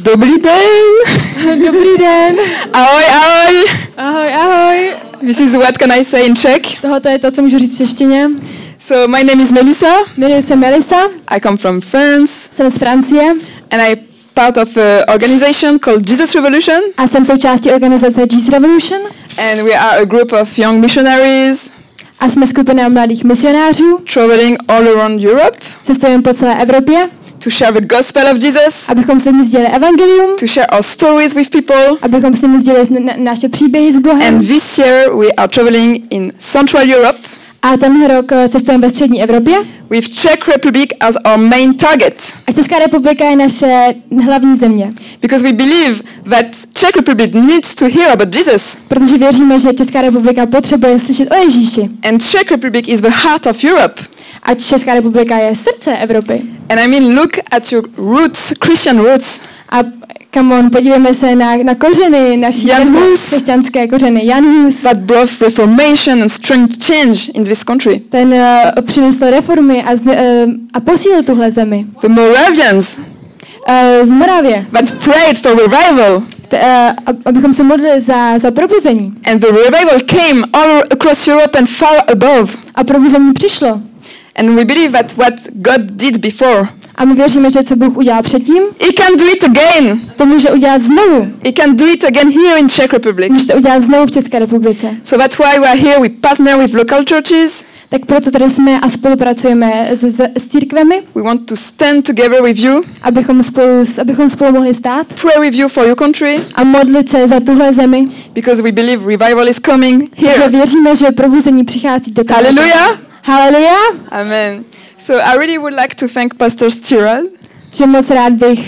Dobrý den. Dobrý den. Ahoj, ahoj. Ahoj, ahoj. This is what can I say in Czech. Tohoto je to, co můžu říct v češtině. So my name is Melissa. Jmenuji se Melissa. I come from France. Jsem z Francie. And I part of an organization called Jesus Revolution. A jsem součástí organizace Jesus Revolution. And we are a group of young missionaries. A jsme skupina mladých misionářů. Traveling all around Europe. Cestujeme po celé Evropě. To share the gospel of Jesus. Abychom s nimi sdělili evangelium. To share our stories with people. Abychom s nimi sdělili naše příběhy s Bohem. And this year we are traveling in Central Europe. A tenhle rok cestujeme ve střední Evropě. With Czech Republic as our main target. A Česká republika je naše hlavní země. Because we believe that Czech Republic needs to hear about Jesus. Protože věříme, že Česká republika potřebuje slyšet o Ježíši. And Czech Republic is the heart of Europe. A Česká republika je srdce Evropy. And I mean, look at your roots, Christian roots. A come on, podívejme se na kořeny naší křesťanské kořeny. Jan Hus. That brought reformation and strong change in this country. Ten přinesl reformy a posílil tuhle zemi. The Moravians. Z Moravie. That prayed for revival. Abychom se modlili za probuzení. And the revival came all across Europe and far above. A probuzení přišlo. And we believe that what God did before. A my věříme, že co Bůh udělal předtím, He can do it again. To může udělat znovu. He can do it again here in Czech Republic. Může to udělat znovu v České republice. So that's why we are here. We partner with local churches. Tak proto tady jsme a spolupracujeme s církvemi. We want to stand together with you. Abychom spolu mohli stát. Pray with you for your country. A modlit se za tuhle zemi. Because we believe revival is coming here. Protože věříme, že probuzení přichází do tohoto. Hallelujah. Hallelujah. Amen. So I really would like to thank Pastor Stirad. Že moc rád bych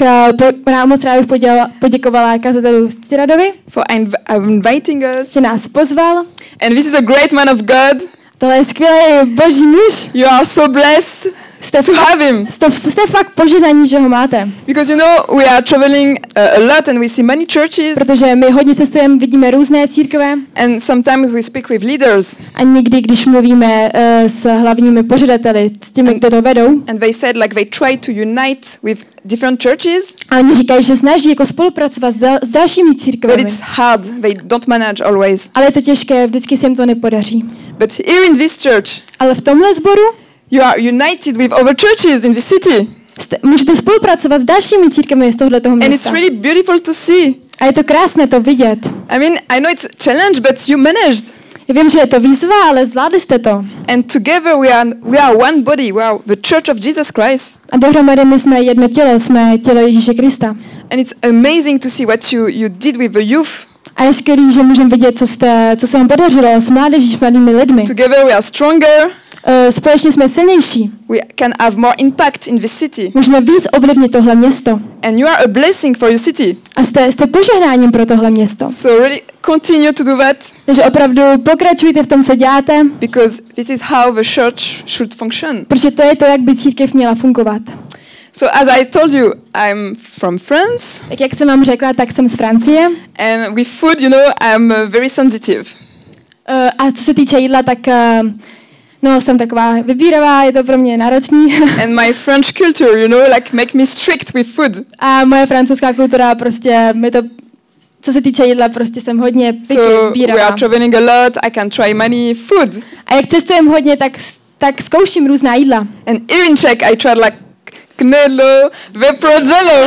poděkovala kazatelu Stiradovi. For inviting us. Že nás pozval. And this is a great man of God. Tohle je skvělý boží muž. You are so blessed to have him. Jste fakt požehnaní, že ho máte. Because you know we are traveling a lot and we see many churches. Protože my hodně cestujeme, vidíme různé církve. And sometimes we speak with leaders. A někdy, když mluvíme s hlavními pořadateli, s těmi, kdo to vedou. And they said like they try to unite with different churches. A oni říkají, že snaží jako spolupracovat s dalšími církvemi. But it's hard. They don't manage always. Ale je to těžké, vždycky se jim to nepodaří. But here in this church. Ale v tomhle sboru you are united with other churches in the city. Můžete spolupracovat s dalšími církvemi z tohoto města. And it's really beautiful to see. A je to krásné to vidět. I mean, I know it's a challenge, but you managed. Já vím, že je to výzva, ale zvládli jste to. And together we are one body. We are the Church of Jesus Christ. A dohromady my jsme jedno tělo, jsme tělo Ježíše Krista. And it's amazing to see what you did with the youth. A je skvělý, že můžeme vidět, co se vám podařilo s mládeží, s mladými lidmi. Together we are stronger. Společně jsme silnější. We can have more impact in the city. Můžeme víc ovlivnit tohle město. And you are a blessing for your city. A jste požehnáním pro tohle město. So really continue to do that. Takže opravdu pokračujte v tom, co děláte. Because this is how the church should function. Protože to je to, jak by církev měla fungovat. So as I told you, I'm from France. Tak jak jsem vám řekla, tak jsem z Francie. And with food, you know, I'm very sensitive. A co se týče jídla, tak no, jsem taková vybíravá, je to pro mě náročný. And my French culture, you know, like make me strict with food. A moje francouzská kultura prostě mi to, co se týče jídla, prostě jsem hodně vybíravá. So we are traveling a lot, I can try many food. A jak cestujem hodně, tak zkouším různá jídla. And here in Czech I tried like knedlo, vepřezelo.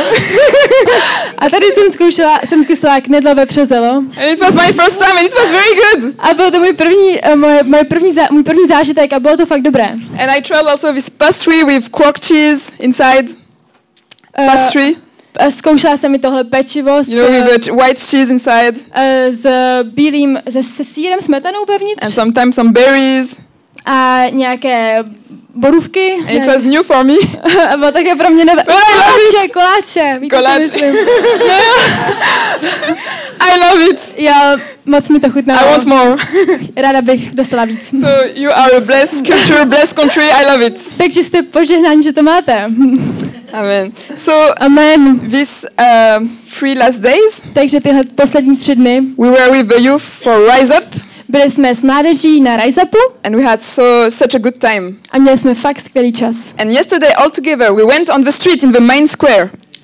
A tady jsem zkusila knedlo, vepřezelo. And it was my first time and it was very good. A byl to můj první zážitek a bylo to fakt dobré. And I tried also this pastry with quark cheese inside. Pastry. Zkoušela jsem i tohle pečivo you know, with the white cheese inside. Se sýrem, smetanou vevnitř. And sometimes some berries. A nějaké borůvky. And it was new for me. A bylo také pro mě koláče. Koláče. I love it. Já moc mi to chutnalo. I want more. Ráda bych dostala víc. So you are a blessed culture, blessed country. I love it. Takže jste požehnáni, že to máte. Amen. So amen. This 3 last days. Takže tyhle poslední 3 dny. We were with the youth for Rise Up. Byli jsme s mládeží na Rise Upu. And we had such a good time. A měli jsme fakt skvělý čas. And yesterday all together we went on the street in the main square.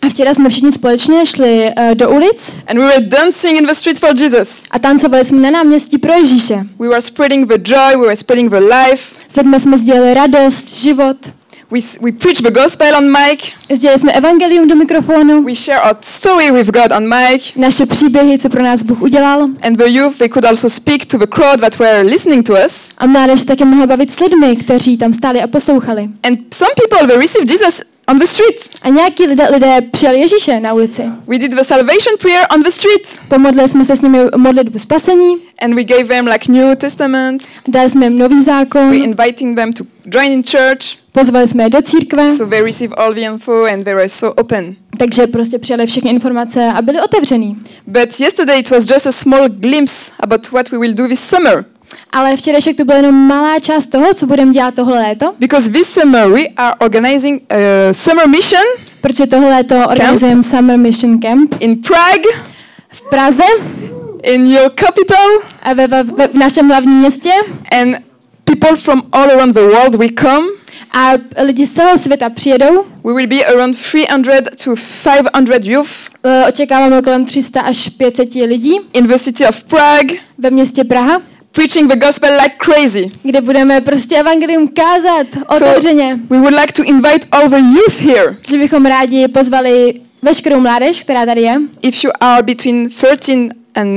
A včera jsme všichni společně šli do ulic and we were dancing in the street for Jesus. a tancovali jsme na náměstí pro Ježíše. We were spreading the joy, we were spreading the life. S lidmi jsme sdělili radost, život. We preach the gospel on mic. Sdělili jsme evangelium do mikrofonu. We share our story with God on mic. Naše příběhy, co pro nás Bůh udělal. And the youth, they could also speak to the crowd that were listening to us. A mládež také mohla bavit s lidmi, kteří tam stáli a poslouchali. And some people, they received Jesus on the street. A nějaký lidé přijali Ježíše na ulici. We did the salvation prayer on the street. Pomodlili jsme se s nimi modlitbu spasení. And we gave them like New Testament. Dali jsme jim nový zákon. We inviting them to join in church. Pozvali jsme je do církve. So they received all the info and they were so open. Takže prostě přijali všechny informace a byli otevření. But yesterday it was just a small glimpse about what we will do this summer. Ale včerejšek to byla jenom malá část toho, co budeme dělat tohle léto. Because this summer we are organizing a summer mission Protože tohle léto organizujeme Summer Mission Camp in Prague, v Praze in your capital, a v našem hlavním městě. and people from all around the world will come. A lidi z celého světa přijedou. We will be around 300 to 500 youth Očekáváme kolem 300 až 500 lidí in the city of Prague, ve městě Praha, preaching the gospel like crazy. kde budeme prostě evangelium kázat otevřeně. We would like to invite all the youth here. Že bychom rádi pozvali veškerou mládež, která tady je. If you are between 13 and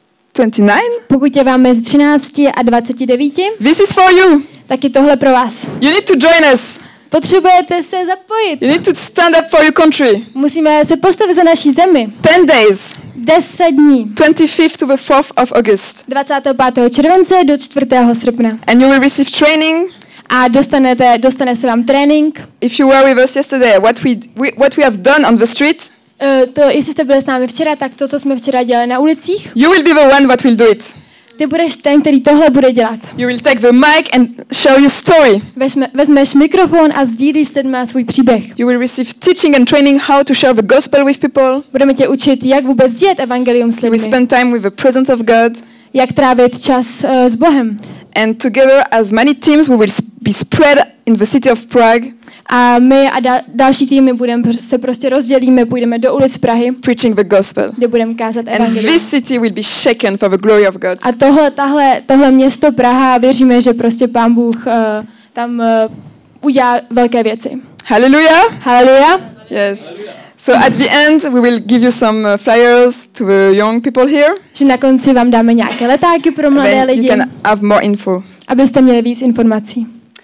29, Pokud je vám mezi 13 a 29, this is for you. tak je tohle pro vás. You need to join us. Potřebujete se zapojit. You need to stand up for your country. Musíme se postavit za naší zemi. 10 days, 10 dní. 25th to the 4th of August. 25. července do 4. srpna. And you will receive training. A dostane se vám trénink. If you were with us yesterday, what we have done on the street, Jestli jste byli s námi včera, tak to, co jsme včera dělali na ulicích, you will be the one that will do it. ty budeš ten, který tohle bude dělat. You will take the mic and share your story. Vezmeš mikrofon a sdílíš s lidmi svůj příběh. You will receive teaching and training how to share the gospel with people. Budeme tě učit, jak vůbec sdílet evangelium s You will lidmi. spend time with the presence of God. Jak trávit čas s Bohem. And together as many teams we will be spread in the city of Prague. A my a další týmy se prostě rozdělíme, půjdeme do ulic Prahy, Preaching the gospel. kde budeme kázat And evangelium. this city will be shaken for the glory of God. A tohle město Praha, věříme, že prostě Pán Bůh tam udělá velké věci. Hallelujah. Haleluja. Yes. So at the end we will give you some flyers to the young people here. Že na konci vám dáme nějaké letáky pro mladé Then you lidi, can have more info. abyste měli víc informací.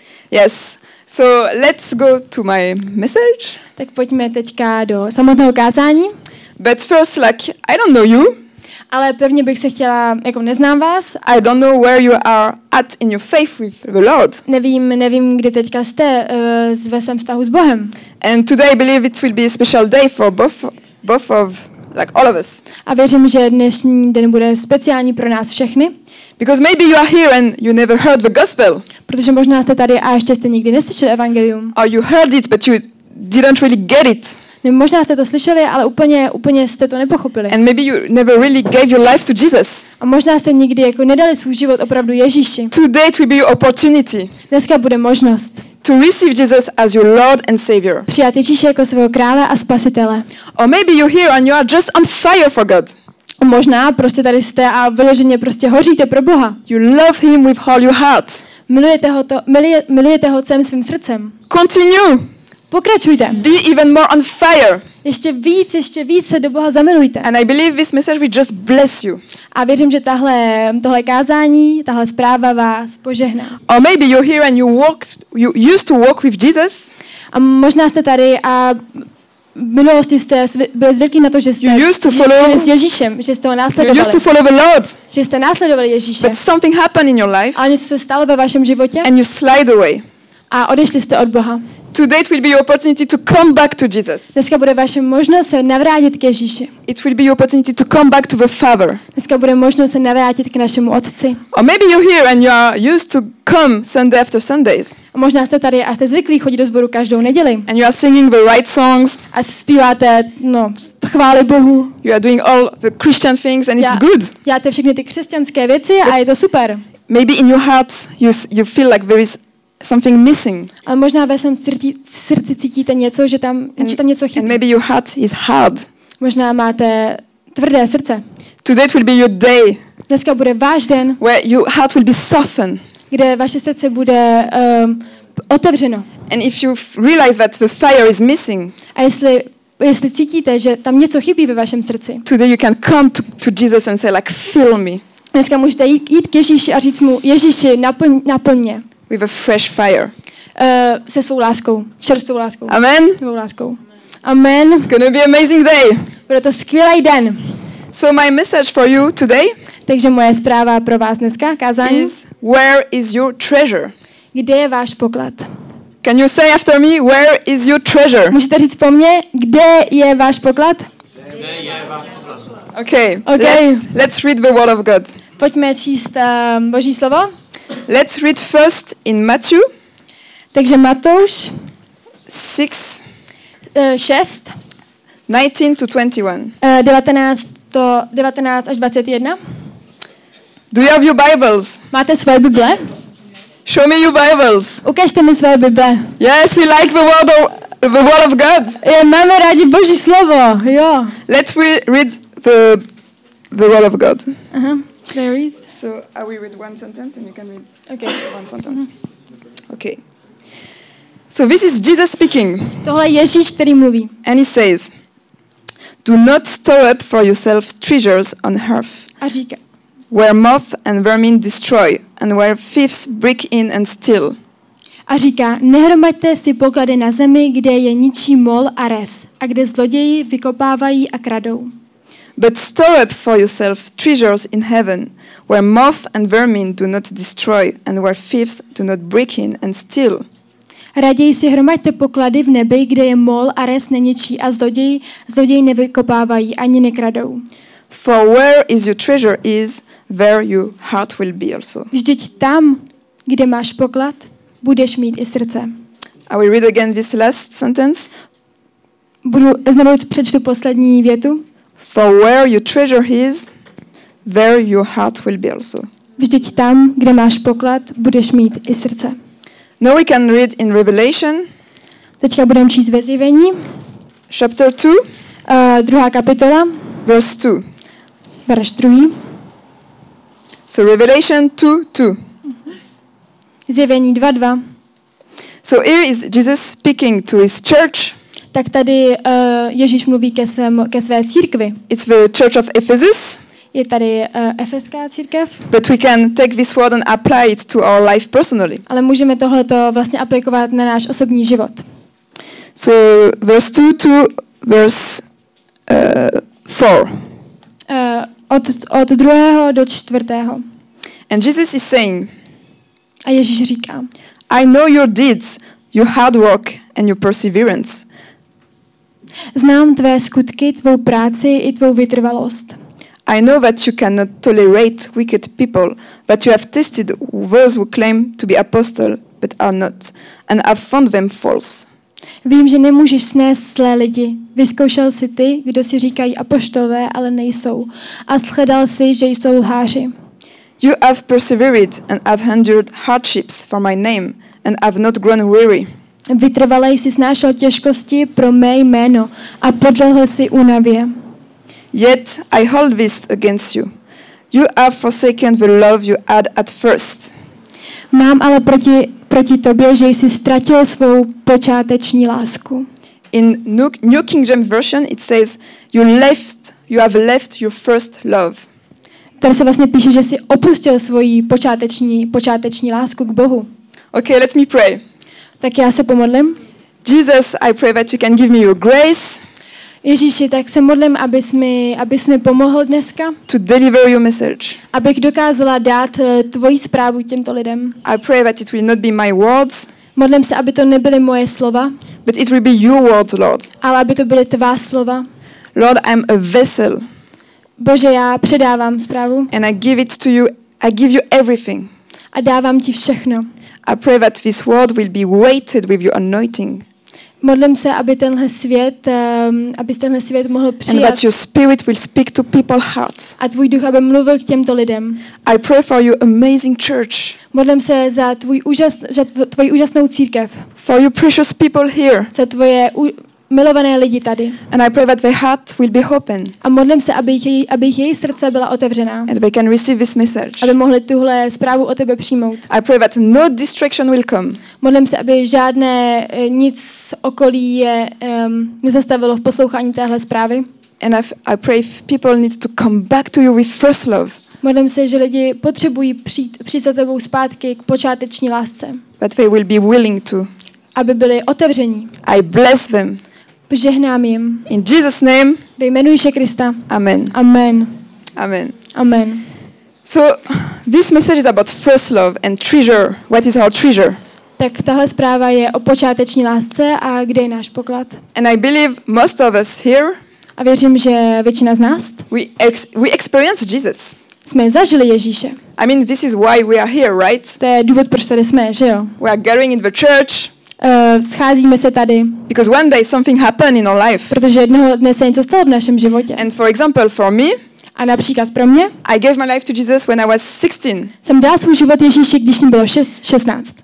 Yes. So let's go to my message. Tak pojďme teďka do samotného kázání. But first, like, I don't know you. Ale prvně bych se chtěla, jako neznám vás, I don't know where you are at in your faith with the Lord. nevím, kdy teďka jste ve svém vztahu s Bohem. And today I believe it will be a special day for both of like all of us. A věřím, že dnešní den bude speciální pro nás všechny, Because maybe you are here and you never heard the gospel. protože možná jste tady a ještě jste nikdy neslyšeli evangelium. Or you heard it but you didn't really get it. Nebo možná jste to slyšeli, ale úplně jste to nepochopili. And maybe you never really gave your life to Jesus. A možná jste nikdy jako nedali svůj život opravdu Ježíši. Today it will be your opportunity Dneska bude možnost to receive Jesus as your Lord and Savior. přijat Ježíše jako svého krále a spasitele. Or maybe you're here and you are just on fire for God. A možná prostě tady jste a vyloženě prostě hoříte pro Boha. You love him with all your heart. Milujete ho celým svým srdcem. Continue. Pokračujte. Be even more on fire. Ještě víc se do Boha zamilujte. And I believe this message will just bless you. A věřím, že tohle kázání, tahle zpráva vás požehná. Or maybe you're here and you used to walk with Jesus. A možná jste tady a v minulosti jste byli zvyklí na to, že jste You used to follow- žili s Ježíšem, že jste ho You následovali. used to follow the Lord. Že jste následovali Ježíše. But something happened in your life Ale něco se stalo ve vašem životě and you slide away. a odešli jste od Boha. Today it will be your opportunity to come back to Jesus. Dneska bude vaše možnost se navrátit k Ježíši. It will be your opportunity to come back to the Father. Dneska bude možnost se navrátit k našemu Otci. Or maybe you're here and you are used to come Sunday after Sundays. A možná jste tady a jste zvyklí chodit do sboru každou neděli. And you are singing the right songs. A zpíváte, chvály Bohu. You are doing all the Christian things and it's good. Děláte všechny ty křesťanské věci a je to super. Maybe in your heart you feel like there is something missing. Ale možná ve svém srdci cítíte něco, že tam něco And chybí. maybe your heart is hard. Možná máte tvrdé srdce. Today it will be your day Dneska bude váš den, where your heart will be softened. kde vaše srdce bude otevřeno. And if you realize that the fire is missing, A jestli cítíte, že tam něco chybí ve vašem srdci, today you can come to Jesus and say like, fill me dneska můžete jít k Ježíši a říct mu, Ježíši, naplň mě with a fresh fire. se svou láskou, čerstvou láskou. Amen. Svou láskou. Amen. It's going to be an amazing day. Bude to skvělý den. So my message for you today Takže moje zpráva pro vás dneska, kázání. is, where is your treasure? Kde je váš poklad? Can you say after me, where is your treasure? Můžete říct po mně, kde je váš poklad? Okay. Okay. Let's read the word of God. Pojďme číst Boží slovo. Let's read first in Matthew Takže Matouš 6, 6, 19 to 21. 19 až 21. Do you have your Bibles? Máte svoje Bible? Show me your Bibles. Ukažte mi svoje Bible. Yes, we like the word of God. Máme rádi Boží slovo, jo. Let's read the word of God. Aha. There is. So I will read one sentence and you can read Okay. one sentence. Okay. So this is Jesus speaking, Tohle je Ježíš, který mluví. and he says, "Do not store up for yourselves treasures on earth, A říká, where moth and vermin destroy, and where thieves break in and steal. nehromaďte si poklady na zemi, kde je ničí mol a res, a kde zloději vykopávají a kradou. But store up for yourselves treasures in heaven, where moth and vermin do not destroy, and where thieves do not break in and steal. Raději si hromaďte poklady v nebi, kde je mol a res neničí a zloději nevykopávají ani nekradou. For where is your treasure is, there your heart will be also." Vždyť tam, kde máš poklad, budeš mít i srdce. I will read again this last sentence. Znovu přečtu poslední větu. For where your treasure is, there your heart will be also. Vždyť tam, kde máš poklad, budeš mít i srdce. Now we can read in Revelation, Teďka budeme číst ve Zjevení, chapter 2, 2. kapitola, verse 2. verš 2. So Revelation 2:2. Zjevení 2.2. So here is Jesus speaking to his church. Tak tady Ježíš mluví ke své církvi. It's the church of Ephesus, Je tady efeská církev, but we can take this word and apply it to our life personally. ale můžeme tohleto vlastně aplikovat na náš osobní život. So verse 2 to verse 4. Od 2. do 4. And Jesus is saying, A Ježíš říká, "I know your deeds, your hard work and your perseverance. znám tvé skutky, tvou práci i tvou vytrvalost. I know that you cannot tolerate wicked people, that you have tested those who claim to be apostles but are not, and have found them false. Vím, že nemůžeš snést zlé lidi. Vyzkoušel si ty, kdo si říkají apoštolové, ale nejsou. A shledal si, že jsou lháři. You have persevered and have endured hardships for my name, and have not grown weary. Vytrvalé jsi snášel těžkosti pro mé jméno a podlehl si únavě. Yet I hold this against you. You have forsaken the love you had at first. Mám ale proti tobě, že jsi ztratil svou počáteční lásku. In New King James Version it says, you have left your first love. Tady se vlastně píše, že jsi opustil svoji počáteční lásku k Bohu. Okay, let me pray. Tak já se pomodlím. Jesus, I pray that you can give me your grace Ježíši, tak se modlím, abys mi pomohl dneska, to deliver your message. abych dokázala dát tvoji zprávu těmto lidem. I pray that it will not be my words, Modlím se, aby to nebyly moje slova, but it will be your words, Lord. ale aby to byly tvá slova. Lord, I'm a vessel, Bože, já předávám zprávu and I give it to you. I give you everything. a dávám ti všechno. I pray that this word will be weighted with your anointing. Modlím se, aby tenhle svět mohl and přijat that your spirit will speak to people's hearts. a tvůj duch, aby mluvil k těmto lidem. I pray for your amazing church, Modlím se za tvoji úžasnou církev, for your precious people here. za tvoje milované lidi tady. And I pray that their heart will be open A modlím se, aby jejich srdce byla otevřená, and they can receive this message. aby mohli tuhle zprávu o tebe přijmout. I pray that no distraction will come. Modlím se, aby žádné nic z okolí je nezastavilo v poslouchání téhle zprávy. And I pray if people need to come back to you with first love, Modlím se, že lidi potřebují přijít za tebou zpátky k počáteční lásce, that they will be willing to. aby byli otevření. I bless them. Požehnám jim. In Jesus' name, Ve jménu Ježíše Krista. amen. Amen. Amen. Amen. So this message is about first love and treasure. What is our treasure? Tak tahle zpráva je o počáteční lásce a kde je náš poklad. And I believe most of us here, A věřím, že většina z nás we experience Jesus. jsme zažili Ježíše. I mean, this is why we are here, right? To je důvod, proč tady jsme, že jo? We are gathering in the church Scházíme se tady, because one day something happened in our life. protože jednoho dne se něco stalo v našem životě. And for example, for me, A například pro mě I gave my life to Jesus when I was 16. jsem dala svůj život Ježíši, když mi bylo 16.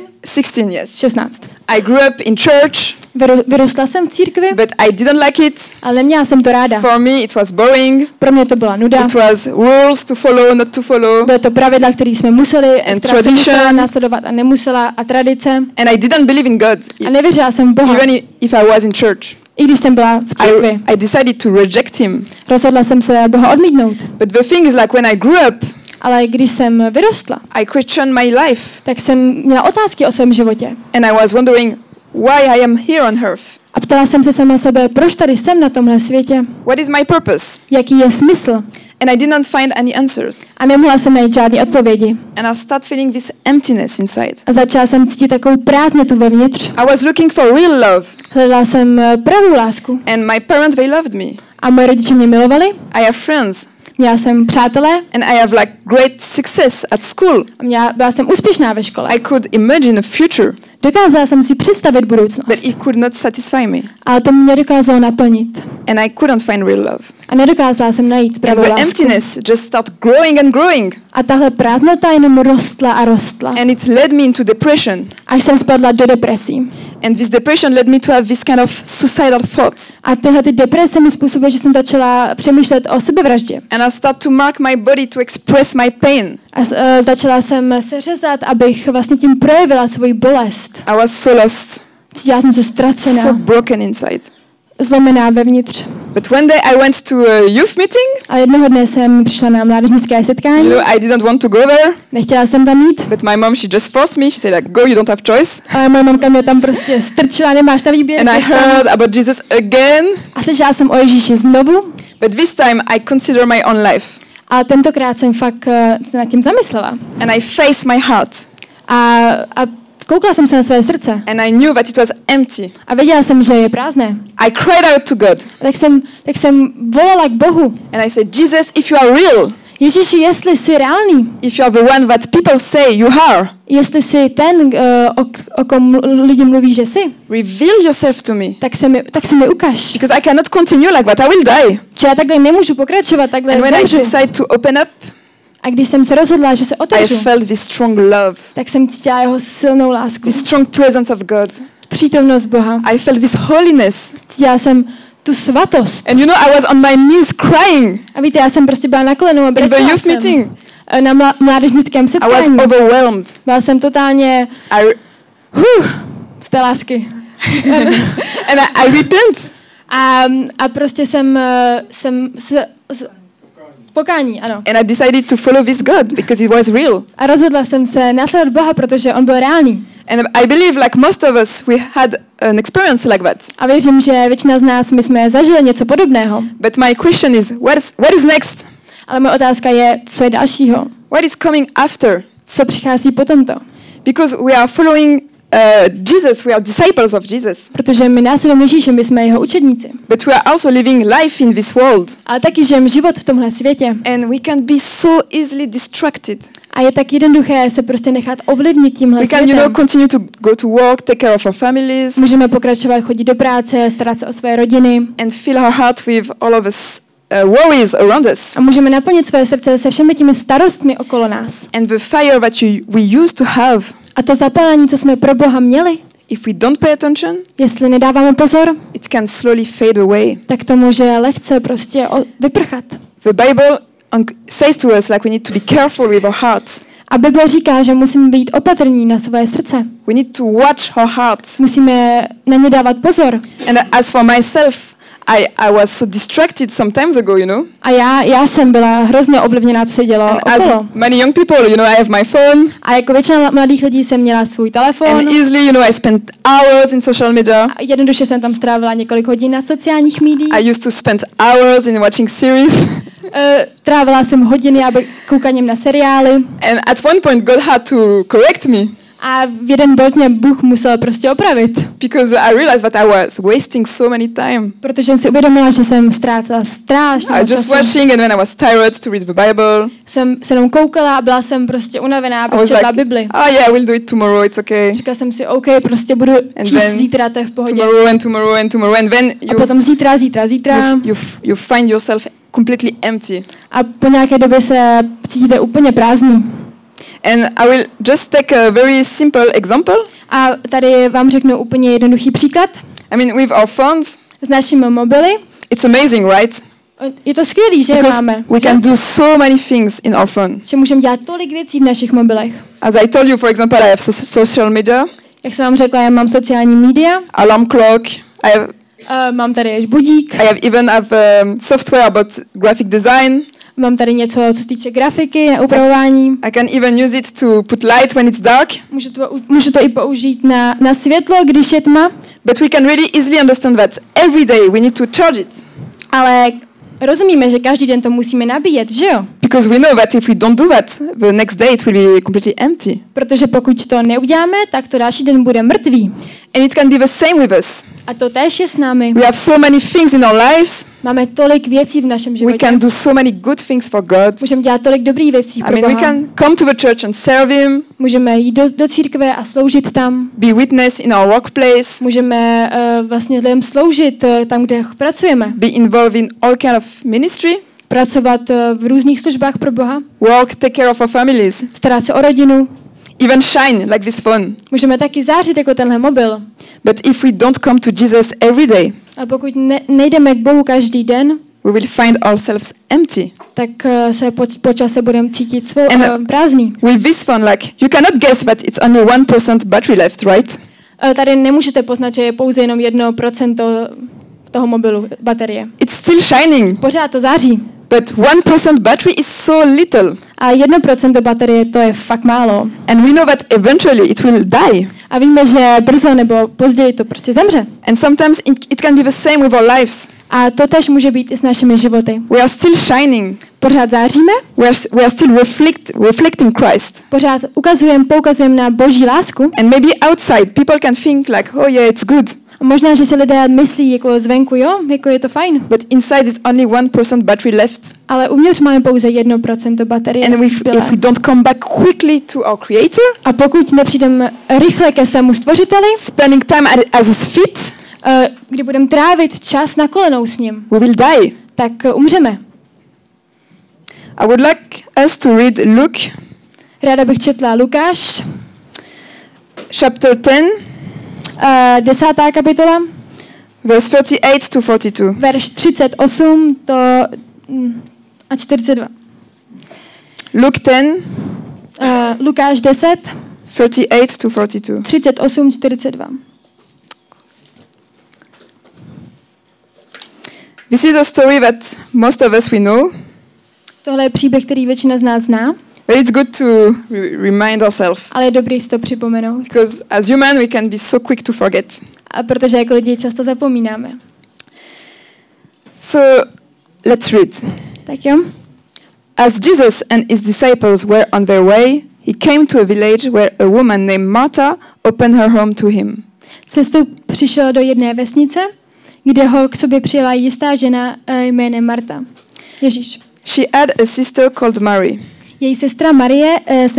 16, yes. 16. I grew up in church, Vyrostla jsem v církvi, but I didn't like it. ale neměla jsem to ráda. For me, it was boring. Pro mě to byla nuda. It was rules to follow, not to follow. Byly to pravidla, které jsme museli, And která jsem musela tradition. následovat a nemusela, a tradice. And I didn't believe in God, A nevěřila jsem v Boha, even if I was in church. i když jsem byla v církvi. I decided to reject him. Rozhodla jsem se Boha odmítnout. But the thing is, like when I grew up, Ale když jsem vyrostla, I questioned my life. tak jsem měla otázky o svém životě. And I was wondering why I am here on earth. A ptala jsem se sama sebe, proč tady jsem na tomhle světě? What is my purpose? Jaký je smysl? And I didn't find any answers. A nemohla jsem najít žádné odpovědi. And I started feeling this emptiness inside. A začala jsem cítit takovou prázdnotu vevnitř. I was looking for real love. Hledala jsem pravou lásku. And my parents, they loved me. A moje rodiče mě milovali. I have friends. Měla jsem přátelé And I have like great success at school. a byla jsem úspěšná ve škole. I could imagine a future, Dokázala jsem si představit budoucnost. but it could not satisfy me. Ale to mě nedokázalo naplnit. And I couldn't find real love. A nedokázala jsem najít And pravou the lásku. emptiness just started growing and growing. A tahle prázdnota jenom rostla a rostla. And it led me into depression. Až jsem spadla do depresí. And this depression led me to have this kind of suicidal thoughts. A tyhle ty deprese mi způsobily, že jsem začala přemýšlet o sebevraždě. And I started to mark my body to express my pain. A začala jsem se řezat, abych vlastně tím projevila svoji bolest. I was so lost, Cítila jsem se so ztracená, broken inside. zlomená vevnitř. But one day I went to a youth meeting. A jednoho dne jsem přišla na mládežnické setkání. I didn't want to go there, Nechtěla jsem tam jít. but my mom, she just forced me. She said like, go, you don't have choice. Ale moje mamka mě tam prostě strčila, nemáš na výběr. And I běž tam. heard about Jesus again, A slyšela jsem o Ježíši znovu. but this time I consider my own life. A tentokrát jsem fakt se nad tím zamyslela. And I faced my heart. A koukla jsem se na své srdce. And I knew that it was empty. A věděla jsem, že je prázdné. I cried out to God. Tak jsem volala k Bohu. And I said, Jesus, if you are real, Ježíši, jestli jsi reálný, if you are the one that people say you are, jestli jsi ten, o kom lidi mluví, že jsi, reveal yourself to me. tak si mi ukaž. Because I cannot continue like that. I will die. Že já takhle nemůžu pokračovat, takhle And when I zemřu. decided to open up, A když jsem se rozhodla, že se I otevřu, felt this strong love, tak jsem cítila jeho silnou lásku. this strong presence of God. Přítomnost Boha. I felt this holiness. Cítila jsem tu svatost. And you know, I was on my knees crying A víte, já jsem prostě byla na kolenou a in the brečela youth jsem. meeting. Na mládežnickém I was setkání. overwhelmed. Byla jsem totálně z té lásky. And I repent. A prostě pokání, ano. And I decided to follow this God because it was real. A rozhodla jsem se následovat Boha, protože on byl reálný. And I believe, like most of us, we had an experience like that. A věřím, že většina z nás, my jsme zažili něco podobného. But my question is, what is next? Ale moje otázka je, co je dalšího? What is coming after? Co přichází po tomto? Because we are following Jesus, we are disciples of Jesus. Protože my následujeme Ježíše, my jsme jeho učedníci. But we are also living life in this world. Ale taky žijeme život v tomhle světě. And we can be so easily distracted. A je tak jednoduché se prostě nechat ovlivnit tímhle We can, světem. continue to go to work, take care of our families, Můžeme pokračovat, chodit do práce, starat se o své rodiny and fill our heart with all of us worries around us. a můžeme naplnit své srdce se všemi těmi starostmi okolo nás. And the fire that we used to have, A to zapálení, co jsme pro Boha měli, if we don't pay attention, jestli nedáváme pozor, it can slowly fade away. tak to může lehce prostě vyprchat. The Bible says to us like we need to be careful with our hearts. A Bible říká, že musíme být opatrní na své srdce. We need to watch our hearts. Musíme na ně dávat pozor. And as for myself, I was so distracted some times ago, A já jsem byla hrozně ovlivněná, co se dělo And as okolo. many young people, I have my phone. A jako většina mladých lidí jsem měla svůj telefon. And easily, I spent hours in social media. A jednoduše jsem tam strávila několik hodin na sociálních médiích. I used to spend hours in watching series. Trávila jsem hodiny koukaním na seriály. And at one point, God had to correct me A v jeden bod mě Bůh musel prostě opravit. because I realized that I was wasting so many time. Protože jsem si uvědomila, že jsem ztrácela strašně I was moc just času. watching, and when I was tired to read the Bible, Jsem se jenom koukala a byla jsem prostě unavená, I abych was četla like, Bibli. oh yeah, I will do it tomorrow, it's okay. Říkala jsem si, OK, prostě budu číst then zítra, to je v pohodě. Tomorrow and tomorrow and tomorrow, and then A potom zítra. you find yourself completely empty. A po nějaké době se cítíte úplně prázdný. And I will just take a very simple example. A tady vám řeknu úplně jednoduchý příklad. I mean, with our phones, S našimi mobily. it's amazing, right? Je to skvělý, že je Because máme. we can do so many things in our phone. Že můžeme dělat tolik věcí v našich mobilech. As I told you, for example, I have social media, Jak jsem vám řekla, já mám sociální média, alarm clock. mám tady ještě budík, I even have software about graphic design. mám tady něco, co se týče grafiky a upravování. I can even use it to put light when it's dark. Můžu to i použít na světlo, když je tma, But we can really easily understand that every day we need to charge it. ale rozumíme, že každý den to musíme nabíjet, že jo? Because we know that if we don't do that, the next day it will be completely empty. Protože pokud to neuděláme, tak to další den bude mrtvý. And it can be the same with us. A to též je s námi. We have so many things in our lives. Máme tolik věcí v našem We životě. can do so many good things for God. Můžeme dělat tolik dobrých věcí I pro mean, we Boha. can come to the church and serve Him, Můžeme jít do církve a sloužit tam. be witness in our workplace, Můžeme vlastně lidem sloužit tam, kde pracujeme. be involved in all kind of ministry, Pracovat v různých službách pro Boha. work, take care of our families, Starat se o rodinu. even shine like this phone. Můžeme taky zářit jako tenhle mobil. But if we don't come to Jesus every day, A pokud nejdeme k Bohu každý den, we will find ourselves empty. tak se po čase budeme cítit And- prázdný. With this phone, like, you cannot guess that it's only 1% battery left, right? Tady nemůžete poznat, že je pouze jenom 1% toho mobilu baterie. It's still shining, Pořád to září. but 1% battery is so little. A 1% baterie to je fakt málo. And we know that eventually it will die. A víme, že brzo nebo později to prostě zemře. And sometimes it can be the same with our lives. A to tež může být i s našimi životy. We are still shining. Pořád záříme, We are still reflecting Christ. pořád poukazujeme na Boží lásku. And maybe outside people can think like, oh yeah, it's good. A možná, že si lidé myslí jako zvenku, jo, jako je to fajn. But inside is only 1% battery left. Ale uvnitř máme pouze 1% baterie. And zbylé. if we don't come back quickly to our Creator, A pokud nepřijdeme rychle ke svému stvořiteli, spending time at His feet, kdy budeme trávit čas na kolenou s ním, we will die. tak umřeme. I would like us to read Luke Ráda bych četla Lukáš, chapter 10, 10. kapitola, verse 38 to 42. verš 38 a 42. Luke 10, Lukáš 10, 38 to 42. 38, 42. This is a story that most of us we know, Tohle je příběh, který většina z nás zná, but it's good to remind ourselves. ale je dobrý si to připomenout. Because as human, we can be so quick to forget. A protože jako lidi často zapomínáme. So let's read. Tak jo. As Jesus and his disciples were on their way, he came to a village where a woman named Martha opened her home to him. Cestou přišel do jedné vesnice, kde ho k sobě přijela jistá žena jménem Marta. Ježíš. She had a sister called Mary, Její sestra Marie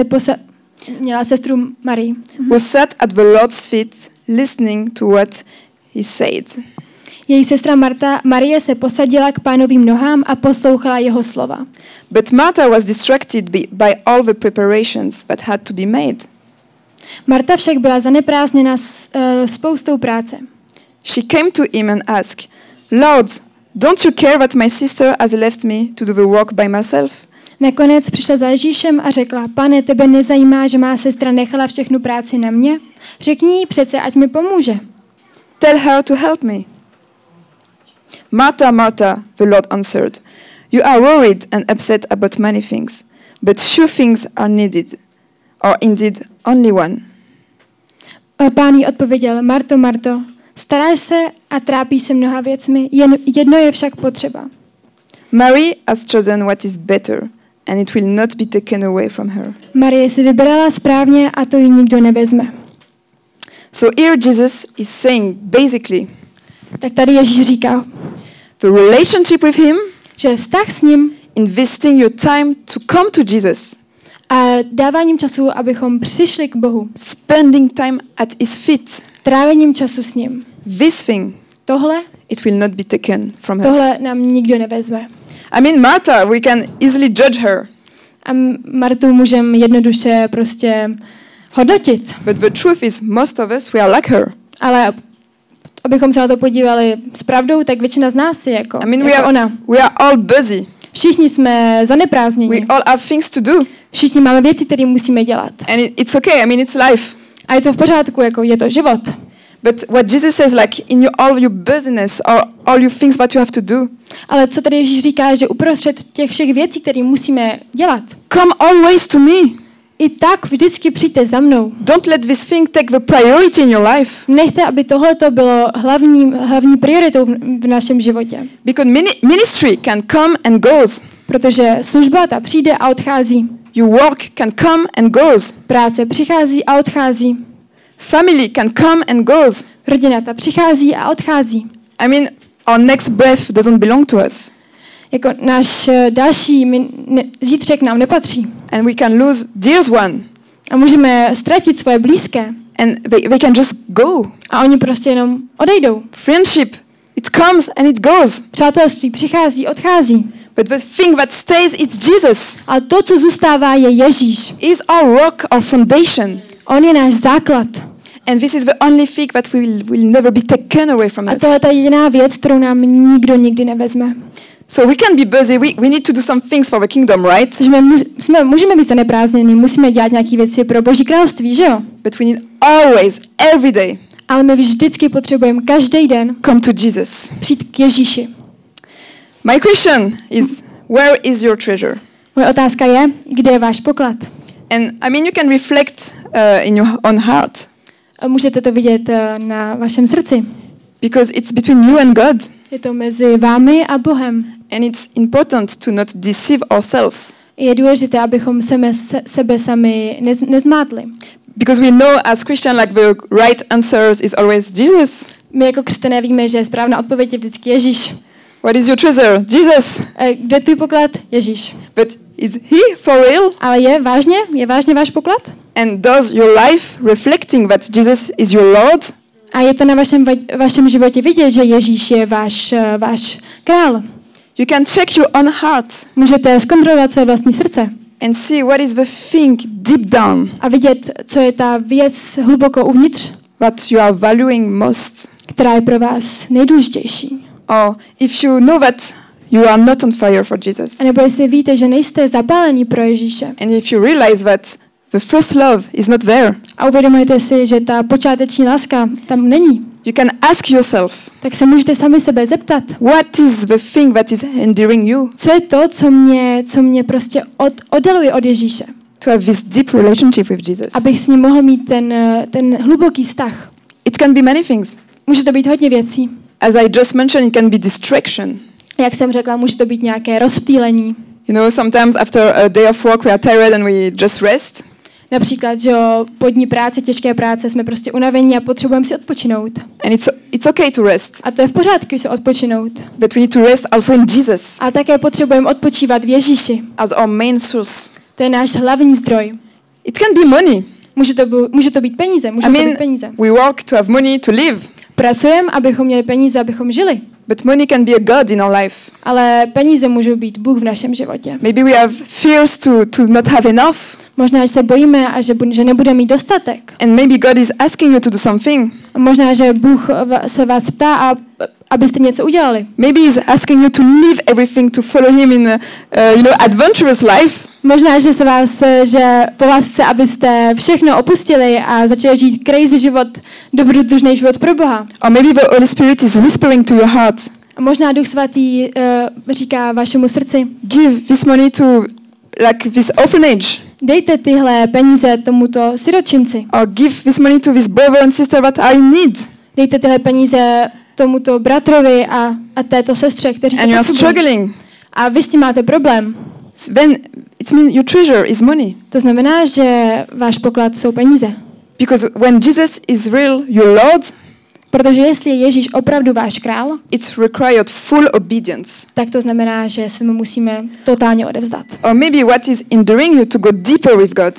měla sestru Marii, who sat at the Lord's feet listening to what he said. Její sestra Marie se posadila k Pánovým nohám a poslouchala jeho slova. But Martha was distracted by all the preparations that had to be made. Marta však byla zaneprázdněna spoustou práce. She came to him and asked, Lord, don't you care that my sister has left me to do the work by myself? Nakonec přišla za Ježíšem a řekla, Pane, tebe nezajímá, že má sestra nechala všechnu práci na mě? Řekni jí přece, ať mi pomůže. Tell her to help me. Martha, Martha, the Lord answered, you are worried and upset about many things, but few things are needed, or indeed only one. A Pán jí odpověděl, Marto, Marto, staráš se a trápíš se mnoha věcmi, jen jedno je však potřeba. Mary has chosen what is better, and it will not be taken away from her. Marie si vybrala správně a to jí nikdo nevezme. So here Jesus is saying, basically, Tak tady Ježíš říká, the relationship with him, že vztah s ním investing your time to come to Jesus, a dáváním času, abychom přišli k Bohu, spending time at his feet, trávením času s ním. this thing, Tohle it will not be taken from us. Tohle nám nikdo nevezme. I mean, Martha, we can easily judge her, A Martu můžeme jednoduše prostě hodnotit. but the truth is most of us, we are like her. Ale abychom se na to podívali s pravdou, tak většina z nás je jako, I mean, jako ona. we are all busy. Všichni jsme We zaneprázdněni. all have things to do, Všichni máme věci, které musíme dělat. and it's okay. I mean, it's life. A je to v pořádku, jako je to život. But what Jesus says, like in all your busyness or all your things that you have to do, Ale co tady Ježíš říká, že uprostřed těch všech věcí, které musíme dělat, come always to me. i tak vždycky přijďte za mnou. Don't let this thing take the priority in your life. Nechte, aby tohleto bylo hlavní prioritou v našem životě. Because ministry can come and goes. Protože služba ta přijde a odchází. Your work can come and goes. Práce přichází a odchází. Family can come and goes. Rodina ta přichází a odchází. I mean, our next breath doesn't belong to us. Jako náš další zítřek nám nepatří. And we can lose dear one. A můžeme ztratit svoje blízké. And they can just go. A oni prostě jenom odejdou. Friendship, it comes and it goes. Přátelství přichází, odchází. But the thing that stays, it's Jesus. A to, co zůstává, je Ježíš. He's our rock, our foundation. On je náš základ. And this is the only thing that will never be taken away from A us. to je ta jediná věc, kterou nám nikdo nikdy nevezme. So we can be busy. We need to do some things for the kingdom, right? Takže můžeme být zaneprázdněni, musíme dělat nějaké věci pro Boží království, že jo? But we need always, every day, Ale my vždycky potřebujeme každý den come to Jesus. přijít k Ježíši. My question is, where is your treasure? Moje otázka je, kde je váš poklad? And I mean, you can reflect in your own heart, A můžete to vidět na vašem srdci. because it's between you and God. Je to mezi vámi a Bohem. And it's important to not deceive ourselves. Je důležité, abychom sebe sami nezmátli. Because we know as Christians, like the right answer is always Jesus. My jako křesťané víme, že správná odpověď je vždycky Ježíš. What is your treasure? Jesus. Kde je tvůj poklad? Ježíš. But is he for real? Ale je vážně váš poklad? And does your life reflecting that Jesus is your Lord? A je to na vašem životě vidět, že Ježíš je váš král. You can check your own heart Můžete zkontrolovat své vlastní srdce and see what is the thing deep down a vidět, co je ta věc hluboko uvnitř, that you are valuing most. která je pro vás nejdůležitější. Or if you know that you are not on fire for Jesus. A nebo jestli víte, že nejste zapálení pro Ježíše. And if you realize that the first love is not there, A uvědomujete si, že ta počáteční láska tam není. you can ask yourself, Tak se můžete sami sebe zeptat. what is the thing that is endearing you Co je to, co mě prostě oddaluje od Ježíše? to have this deep relationship with Jesus? Abych s ním mohl mít ten hluboký vztah. It can be many things. Může to být hodně věcí. As I just mentioned, it can be distraction. Jak jsem řekla, může to být nějaké rozptýlení. You know, sometimes after a day of work we are tired and we just rest. Například, že jo, po dní práce, těžké práce, jsme prostě unavení a potřebujeme si odpočinout. And it's okay to rest. A to je v pořádku se odpočinout. But we need to rest also in Jesus A také potřebujeme odpočívat v Ježíši. as our main source. To je náš hlavní zdroj. It can be money. Může to být peníze, může to být peníze. We work to have money to live. Pracujeme, abychom měli peníze, abychom žili. But money can be a god in our life. Ale peníze můžou být Bůh v našem životě. Maybe we have fears to not have enough. Možná, že se bojíme a že nebudeme mít dostatek. And maybe God is asking you to do something. A možná, že Bůh se vás ptá, abyste něco udělali. Maybe he's asking you to leave everything to follow him in a, adventurous life. Možná, že po vás chce, abyste všechno opustili a začali žít crazy život, dobrodružný život pro Boha. Or maybe the Holy Spirit is whispering to your heart. A možná Duch Svatý říká vašemu srdci: Give this money to this orphanage. Dejte tyhle peníze tomuto siročinci. Or give this money to this brother and sister that are in need. Dejte tyhle peníze tomuto bratrovi a této sestře, kteří and you are struggling. A vy s tím máte problém. Then it means your treasure is money. To znamená, že váš poklad jsou peníze. Because when Jesus is real, your Lord, protože jestli je Ježíš opravdu váš král, it's required full obedience. Tak to znamená, že se mu musíme totálně odevzdat. Or maybe what is hindering you to go deeper with God.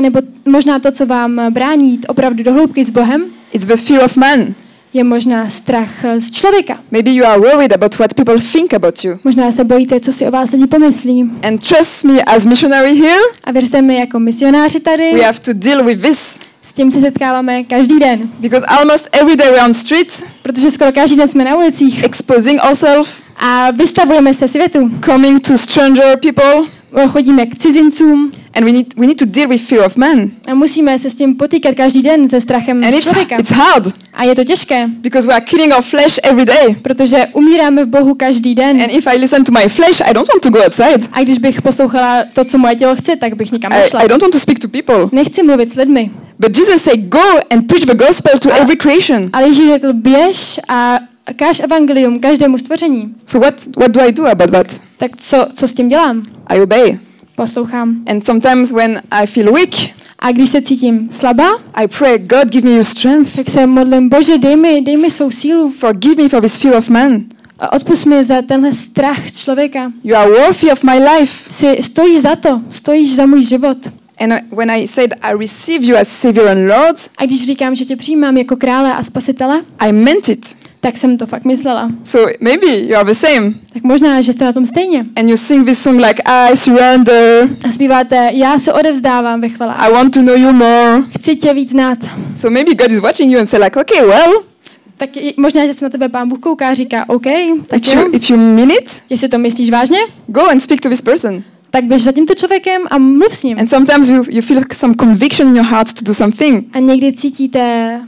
Možná to, co vám brání jít opravdu do hloubky s Bohem, it's the fear of man. Je možná strach z člověka. Maybe you are worried about what people think about you. Možná se bojíte, co si o vás lidi pomyslí. And trust me, as missionary here, a věřte mi, jako misionáři tady, we have to deal with this. S tím se setkáváme každý den. Because almost every day we're on street. Protože skoro každý den jsme na ulicích. Exposing ourselves. A vystavujeme se světu. Coming to stranger people. Chodíme k cizincům. And we need to deal with fear of man. A musíme se s tím potýkat každý den se strachem z člověka. It's hard. A je to těžké. Because we are killing our flesh every day. Protože umíráme v Bohu každý den. And if I listen to my flesh, I don't want to go outside. A když bych poslouchala to, co moje tělo chce, tak bych nikam nešla. I don't want to speak to people. Nechci mluvit s lidmi. But Jesus said, go and preach the gospel to every creation. Ale Ježíš řekl, běž a káž evangelium každému stvoření. So what do I do about that? Tak co s tím dělám? I obey. Poslouchám. And sometimes when I feel weak, a když se cítím slabá, I pray, God, give me your strength. Tak se modlím, Bože, dej mi svou sílu. Forgive me for this fear of man. A odpusť mi za tenhle strach člověka. You are worthy of my life. Stojíš za to, stojíš za můj život. And when I said I receive you as Savior and Lord, a když říkám, že tě přijímám jako krále a spasitele, I meant it. Tak jsem to fakt myslela. So maybe you are the same. Tak možná, že jste na tom stejně. And you sing this song like I surrender. A zpíváte, já se odevzdávám ve chvale. I want to know you more. Chci tě víc znát. So maybe God is watching you and say like, okay, well. Tak možná, že se na tebe Pán Bůh kouká a říká, OK, tak if you mean it, jestli to myslíš vážně, go and speak to this person. Tak běž za tímto člověkem a mluv s ním. And sometimes you feel some conviction in your heart to do something. A někdy cítíte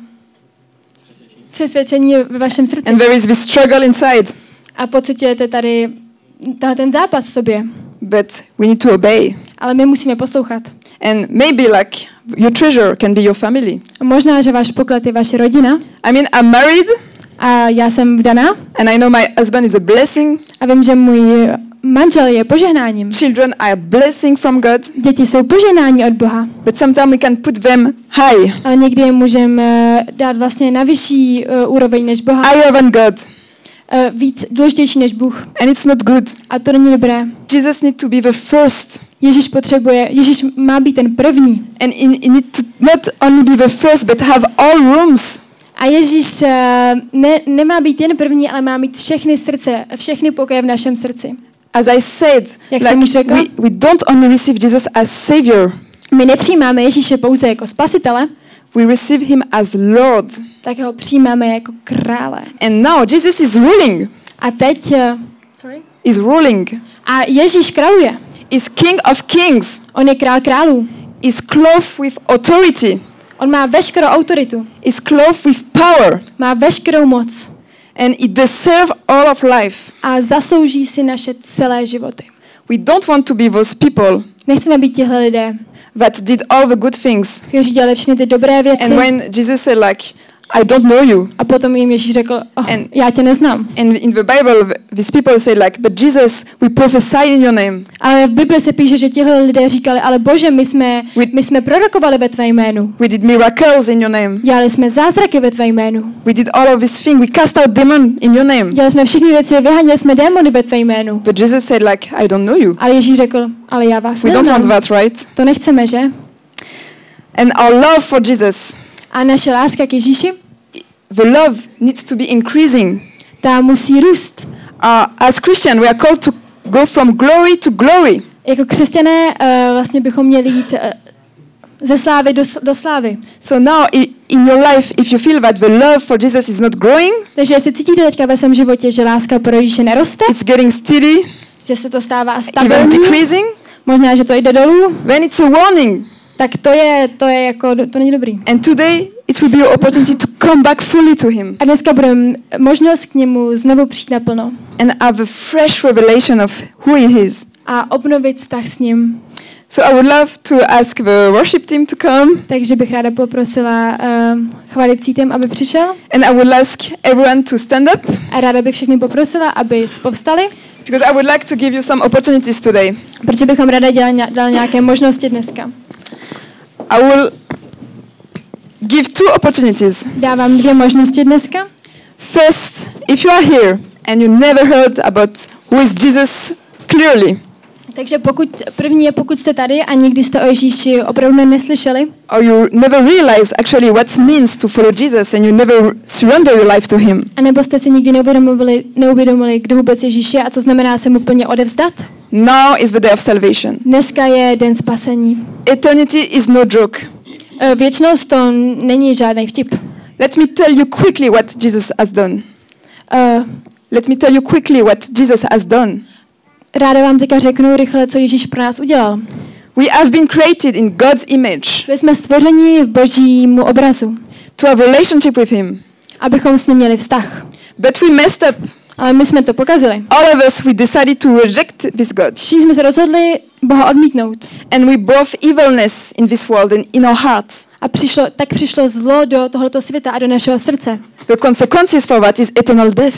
přesvědčení ve vašem srdci. And there is this struggle inside. A pociťujete tady ten zápas v sobě. But we need to obey. Ale my musíme poslouchat. And maybe like your treasure can be your family. A možná, že váš poklad je vaše rodina. I mean, I'm married. A já jsem vdaná. And I know my husband is a blessing. A vím, že můj manžel je požehnáním. Children are a blessing from God. Děti jsou požehnání od Boha. But sometimes we can put them high. Ale někdy je můžeme dát vlastně na vyšší úroveň než Boha. Higher than God. Víc důležitější než Bůh. And it's not good. A to není dobré. Jesus need to be the first. Ježíš má být ten první. And he need to not only be the first, but have all rooms. A Ježíš nemá být jen první, ale má mít všechny srdce, všechny pokoje v našem srdci. As I said, we don't only receive Jesus as Savior. My nepřijímáme Ježíše pouze jako spasitele. We receive him as Lord. Tak ho přijímáme jako krále. And now Jesus is ruling. A teď is ruling. A Ježíš králuje. Is King of Kings. On je král králů. Is clothed with authority. On má veškerou autoritu. Is clothed with power. Má veškerou moc. And he deserves all of life. A zaslouží si naše celé životy. We don't want to be those people. Nechceme být tihle lidé. That did all the good things. Kteří dělali všechny ty dobré věci. And when Jesus said like, I don't know you. A potom jim Ježíš řekl, já tě neznám. And in the Bible, these people say like, but Jesus, we prophesy in your name. Ale v Bibli se píše, že tihle lidé říkali, ale Bože, my jsme prorokovali ve tvé jménu. We did miracles in your name. Dělali jsme zázraky ve tvé jménu. We did all of this thing. We cast out demon in your name. Dělali jsme všechny věci, vyháněli jsme démony ve tvé jménu. But Jesus said like, I don't know you. Ale Ježíš řekl, ale já vás We don't want neznám. that, right? To nechceme, že? And our love for Jesus, A naše láska k Ježíši, the love needs to be increasing. ta musí růst. As Christian, we are called to go from glory to glory. Jako křesťané vlastně bychom měli jít ze slávy do slávy. So now in your life, if you feel that the love for Jesus is not growing, Takže jestli cítíte teďka ve svém životě, že láska pro Ježíše neroste, it's getting steady, že se to stává even stabilní, decreasing, možná, že to jde dolů, then it's a warning. tak to je jako, to není dobrý. And today, it will be your opportunity to come back fully to Him A dneska bude možnost k němu znovu přijít naplno and have a fresh revelation of who He is. a obnovit vztah s ním. So I would love to ask the worship team to come, Takže bych ráda poprosila chvalicí tým, aby přišel. and I would ask everyone to stand up, A ráda bych všechny poprosila, aby povstali, because I would like to give you some opportunities today. protože bychom ráda dala nějaké možnosti dneska. I will give two opportunities. Dávám 2 možnosti dneska. First, if you are here and you never heard about who is Jesus clearly, Takže první je, pokud jste tady a nikdy jste o Ježíši opravdu neslyšeli, or you never realize actually what it means to follow Jesus and you never surrender your life to Him, anebo jste si nikdy neuvědomili, kdo vůbec Ježíš je a co znamená se mu plně odevzdat, now is the day of salvation. dneska je den spasení. Eternity is no joke. Věčnost to není žádný vtip. Let me tell you quickly what Jesus has done. Let me tell you quickly what Jesus has done. Ráda vám teďka řeknu rychle, co Ježíš pro nás udělal. We have been created in God's image Byli jsme stvořeni v Božímu obrazu, to have a relationship with Him. abychom s ním měli vztah. But we messed up. Ale my jsme to pokazili. All of us, we decided to reject this God. Všichni jsme se rozhodli Boha odmítnout. And we brought evilness in this world and in our hearts. A přišlo zlo do tohoto světa a do našeho srdce. The consequences for that is eternal death.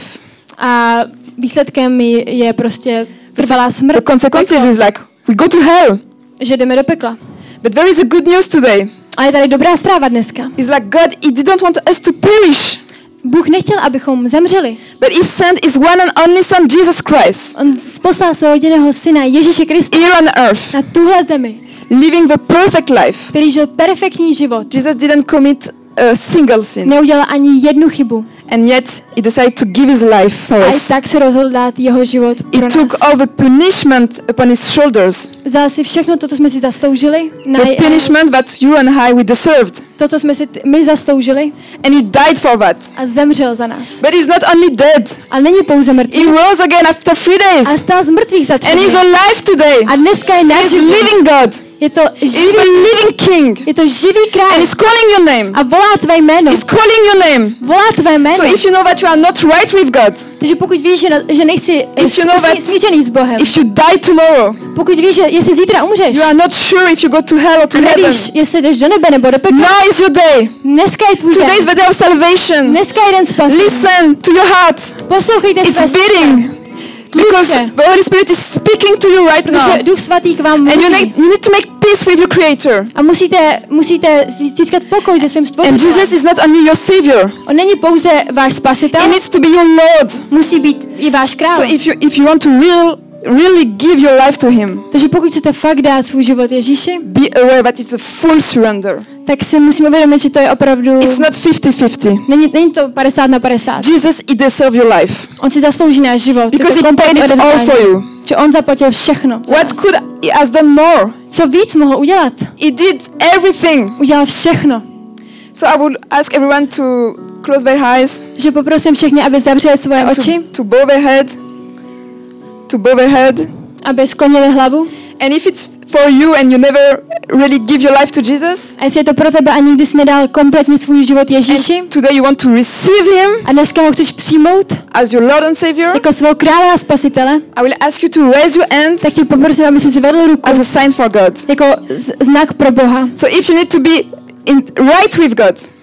A výsledkem je prostě trvalá smrt. The consequences is like we go to hell. Že jdeme do pekla. But there is a good news today. A je tady dobrá zpráva dneska. It's like God, He didn't want us to perish, Bůh nechtěl, abychom zemřeli. but He sent His one and only Son, Jesus Christ, On poslal svého jediného syna Ježíše Krista here on earth, na tuhle zemi, living the perfect life. který žil perfektní život. Jesus didn't commit a single sin, Neudělal ani jednu chybu. and yet He decided to give His life for A i us. tak se rozhodl dát jeho život He pro took nás. all the punishment upon His shoulders, Vzal si všechno to, co jsme si zasloužili, the punishment that you and I we deserved, to, co jsme si my zasloužili and He died for that. a zemřel za nás. But He's not only dead, Ale není pouze mrtvý, He rose again after 3 ale days, stál z mrtvých za 3 and He's dny. alive today. A dneska je náš He's living God. Je to He's živý, a living King, je to živý král and He's calling your name. a volá tvé jméno. He's calling your name. Volá tvé jméno. So if you know that you are not right with God, Takže pokud víš, že nejsi If you know that- smířený s Bohem, if you die tomorrow, pokud víš, že jestli zítra umřeš you are not sure if you go to hell or to a heaven, nevíš, jestli jdeš do nebe nebo do pekla, now is your day. dneska je tvůj Today is den. the day of salvation. Dneska je den spasení. Listen to your heart. Poslouchejte It's své srdce, beating. Because Tlustře. the Holy Spirit is speaking to you right now. protože Duch Svatý k vám And you mluví. need to make peace with your Creator. A musíte získat pokoj se svým And stvořitelem. Jesus is not only your Savior. On není pouze váš spasitel, He needs to be your Lord. musí být i váš král. So if you want to really give your life to Him, Takže pokud chcete fakt dát svůj život Ježíši, be aware that it's a full surrender. tak si musíme uvědomit, že to je opravdu... It's not 50-50. Není to 50/50. Jesus, He deserves your life. On si zaslouží náš život. Because Je to He paid kompletní it all odevzdání. for you. Že on zaplatil všechno. za What nás. could He has done more? Co víc mohl udělat? He did everything. Udělal všechno. So I would ask everyone to close their eyes, Takže poprosím všechny, aby zavřeli svoje and oči, to bow their head, aby sklonili hlavu. And if it's for you and you never really give your life to Jesus, A jestli je to pro tebe a nikdy jsi nedal kompletně svůj život Ježíši and today you want to receive Him a dneska ho chceš přijmout as your Lord and Savior, jako svého krále a spasitele, I will ask you to raise your hand tak tě poprosím, aby si zvedl ruku as a sign for God. jako znak pro Boha. So if you need to be right with God,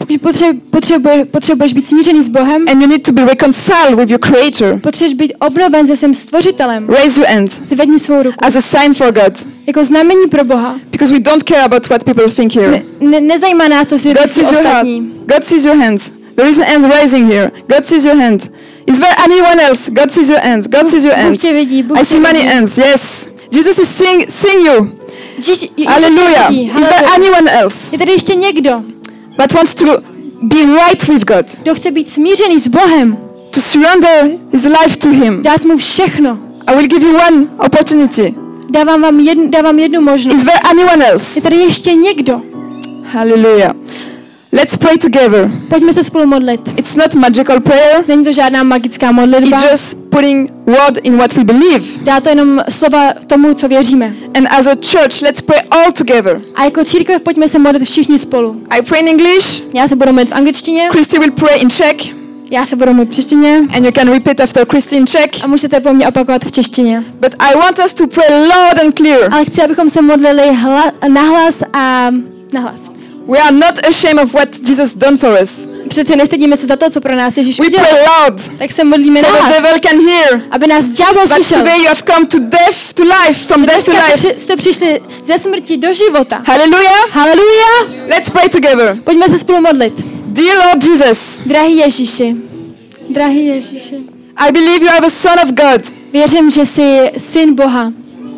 Pokud potřebuješ být smířený s Bohem, and you need to be reconciled with your Creator, potřebuješ být obnoven se svým stvořitelem. raise your hand Zvedni svou ruku. as a sign for God. Jako znamení pro Boha. Because we don't care about what people think here. Nezajímá nás, co si God myslí sees your heart. ostatní. God sees your hands. There is an hand rising here. God sees your hands. Is there anyone else? God sees your hands. God sees your Bůh hands. tě vidí, Bůh I tě see many vidí. hands. Yes. Jesus is seeing you. Ježíš tě Hallelujah. vidí. Is there Haleluja. anyone else Je tady ještě někdo, that wants to be right with God? kdo chce být smířený s Bohem, To surrender his life to Him? dát mu všechno. I will give you one opportunity. Dávám jednu možnost. Is there anyone else? Je tady ještě někdo. Hallelujah. Let's pray together. Pojďme se spolu modlit. It's not magical prayer. Není to žádná magická modlitba. It's just putting word in what we believe. Dá to jenom slova tomu, co věříme. And as a church, let's pray all together. A jako církev pojďme se modlit všichni spolu. I pray in English. Já se budu modlit v angličtině, Christy will pray in Czech. já se budu modlit v češtině And you can repeat after Christy in Czech. a můžete po mně opakovat v češtině. But I want us to pray loud and clear. Ale chci, abychom se modlili nahlas a nahlas. We are not ashamed of what Jesus done for us. Přece nestydíme se za to, co pro nás Ježíš We udělal. pray loud Tak se modlíme so the nahlas, devil can hear. aby nás ďábel But slyšel. today you have come to death, to life, from death to Dneska life. jste přišli ze smrti do života. Hallelujah. Haleluja! Let's pray together. Pojďme se spolu modlit. Dear Lord Jesus, Drahý Ježíši, drahý Ježíši, I believe you are the Son of God. věřím, že jsi syn Boha.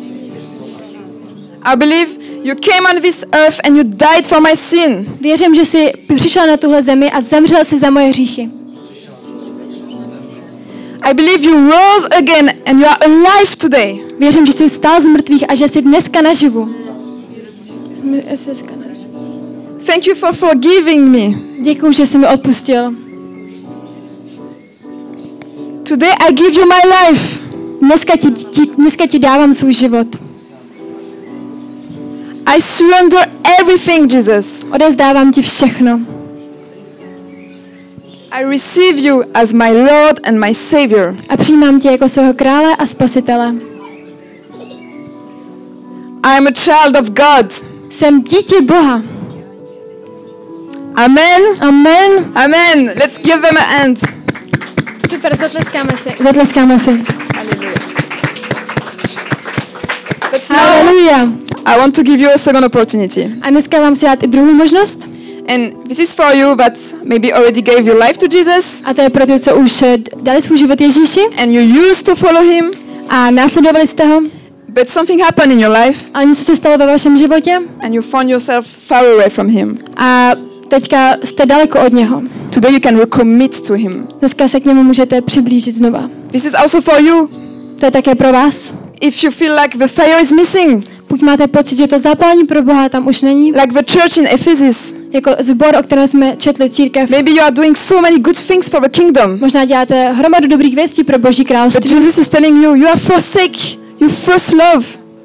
I believe you came on this earth and you died for my sin. Věřím, že jsi přišel na tuhle zemi a zemřel si za moje hříchy. I believe you rose again and you are alive today. Věřím, že jsi stál z mrtvých a že jsi dneska naživu. Thank you for forgiving me. Děkuji, že jsi mi odpustil. Today I give you my life. Dneska ti dávám svůj život. I surrender everything, Jesus. Odezdávám ti všechno. I receive you as my Lord and my Savior. A přijímám tě jako svého krále a spasitele. I am a child of God. Jsem dítě Boha. Amen. Amen. Amen. Let's give them a hand. Super, zatleskáme si. Zatleskáme si. But now Haleluja. I want to give you a second opportunity. A dneska vám si dát i druhou možnost. And this is for you that maybe already gave your life to Jesus A to je pro ty, co už dali svůj život Ježíši and you used to follow him, a následovali jste ho. but something happened in your life A něco se stalo ve vašem životě and you found yourself far away from him. a teďka jste daleko od něho. Today you can recommit to him. Dneska se k němu můžete přiblížit znova. This is also for you. To je také pro vás. If you feel like the fire is missing, Pokud máte pocit, že to zapálení pro Boha tam už není, like the church in Ephesus, jako zbor, o kterém jsme četli církev, maybe you are doing so many good things for the kingdom, možná děláte hromadu dobrých věcí pro Boží but království, Jesus is telling you, you are forsake your first love.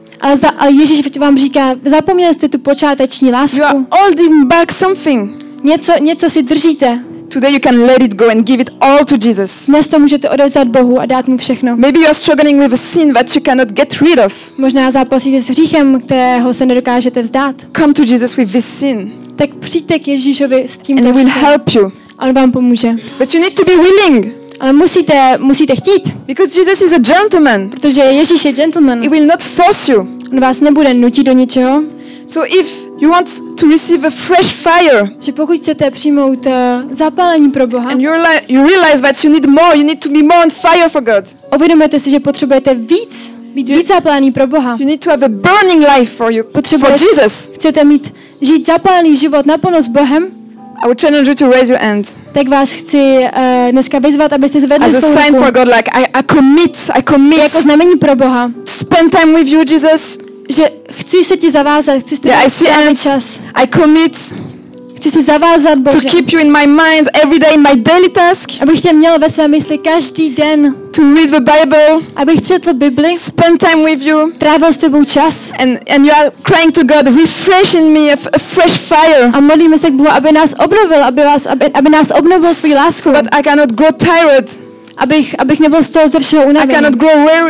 ale Ježíš vám říká, zapomněli jste tu počáteční You are lásku, holding back something. něco si držíte. Today you can let it go and give it all to Jesus. Dnes to můžete odevzdat Bohu a dát mu všechno. Maybe you are struggling with a sin that you cannot get rid of. Možná zápasíte s hříchem, kterého se nedokážete vzdát. Come to Jesus with this sin Tak přijďte k Ježíšovi s tím and he will hříchem help you. a on vám pomůže. But you need to be willing Ale musíte chtít, because Jesus is a gentleman. protože Ježíš je gentleman. He will not force you. On vás nebude nutit do ničeho. So if you want to receive a fresh fire Že pokud chcete přijmout zapálení pro Boha, and you realize that you need more, you need to be more on fire for God. uvědomujete si, že potřebujete být víc zapálený pro Boha. You need to have a burning life for Jesus. Chcete žít zapálený život naplno s Bohem, I would challenge you to raise your hand tak vás chci dneska vyzvat, abyste zvedli as a svou sign for ruku. God, like I commit Jako znamení pro Boha, to spend time with you, Jesus. že chci se ti zavázat, chci s tebou Yeah, I see strávit hands. čas. I commit Chci si zavázat, to Bože, keep you in my mind every day in my daily task, abych tě měl ve své mysli každý den, to read the Bible, abych četl Bibli, spend time with you, trávil s tebou čas and you are crying to God, refresh in me a fresh fire, a modlíme se k Bohu, aby nás obnovil, aby nás obnovil svou lásku, so that I cannot grow tired, abych nebyl z toho ze všeho I unavený, cannot grow weary,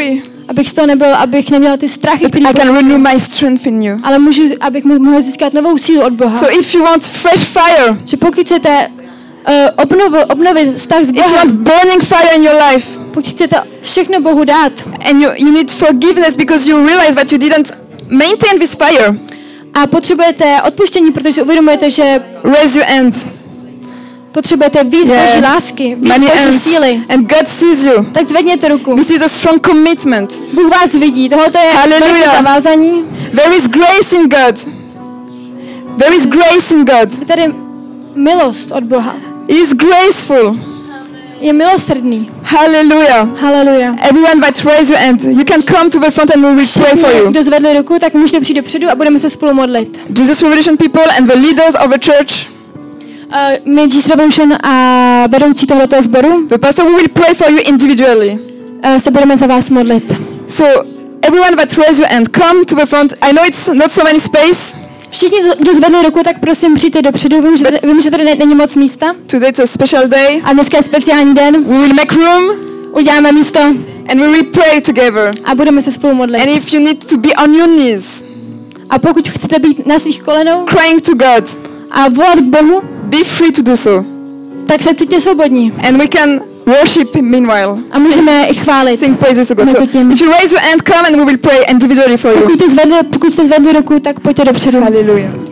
abych z toho nebyl, abych neměl ty strachy, but které I can renew my strength in you. ale abych mohl získat novou sílu od Boha. So if you want fresh fire, Že pokud chcete obnovit vztah s if you want Bohem, burning fire in your life, pokud chcete všechno Bohu dát and you need forgiveness because you realize that you didn't maintain this fire, a potřebujete odpuštění, protože si uvědomujete, že raise your hand. potřebujete víc Yeah. Boží lásky, víc Many Boží hands. síly, And God sees you. tak zvedněte ruku. This is a strong commitment. Bůh vás vidí, tohoto je Hallelujah. velké zavázání. There is grace in God. There is grace in God. Je tady milost od Boha. He is graceful. Je milosrdný. Hallelujah. Haleluja. Everyone that raise your hand, you can come to the front and we will pray for you. Kdo zvedli ruku, tak můžete přijít dopředu a budeme se spolu modlit. Jesus Revelation people and the leaders of the church, My Jesus Revolution a vedoucí tohoto sboru the pastor, we will pray for you individually. se budeme za vás modlit. So everyone that raise your hand, come to the front. I know it's not so many space. Všichni, kdo zvedli ruku, tak prosím přijďte dopředu. Vím, že tady není moc místa. Today it's a special day. A dneska je speciální den. We will make room Uděláme místo and we will pray together. a budeme se spolu modlit. And if you need to be on your knees, A pokud chcete být na svých kolenou crying to God, a volat k Bohu, be free to do so. tak se cítíte svobodní. And we can worship meanwhile. A můžeme i chválit. Sing praises to God. So Mezi tím. if you raise your hand, come and we will pray individually for you. Pokud jste zvedli ruku, tak pojďte dopředu. Hallelujah.